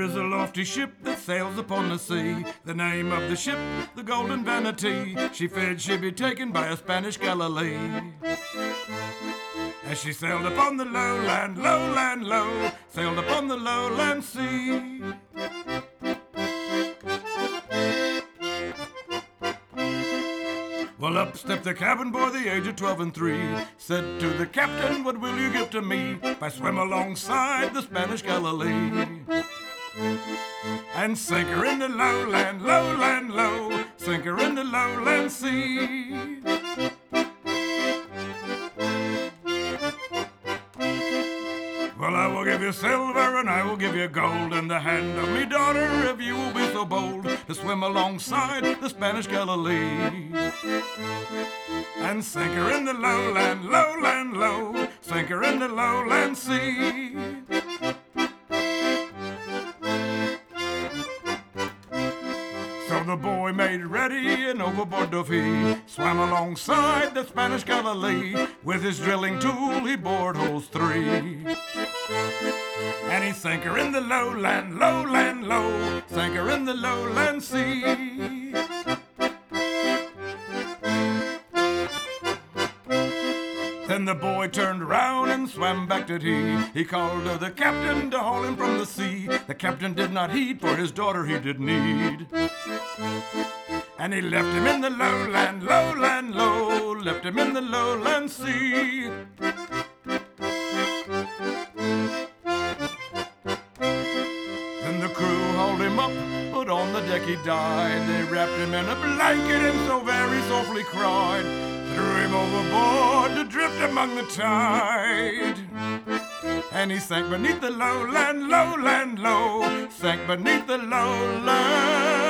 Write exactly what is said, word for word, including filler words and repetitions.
is a lofty ship that sails upon the sea. The name of the ship, the Golden Vanity. She feared she'd be taken by a Spanish Galilee. As she sailed upon the lowland, lowland, low, sailed upon the lowland sea. Well, up stepped the cabin boy, the age of twelve and three. Said to the captain, what will you give to me if I swim alongside the Spanish Galilee? And sink her in the lowland, lowland, low, sink her in the lowland sea. Well, I will give you silver and I will give you gold in the hand of me daughter if you will be so bold to swim alongside the Spanish Galilee. And sink her in the lowland, lowland, low, sink her in the lowland sea. So the boy made ready and overboard dove he, swam alongside the Spanish Galilee. With his drilling tool he bored holes three. And he sank her in the lowland, lowland, low, sank her in the lowland sea. Then the boy turned round and swam back to he. He called to the captain to haul him from the sea. The captain did not heed, for his daughter he did need. And he left him in the lowland, lowland, low, left him in the lowland sea. Then the crew hauled him up, but on the deck he died. They wrapped him in a blanket and so very softly cried. Threw him overboard to drift among the tide. And he sank beneath the lowland, lowland, low, sank beneath the lowland.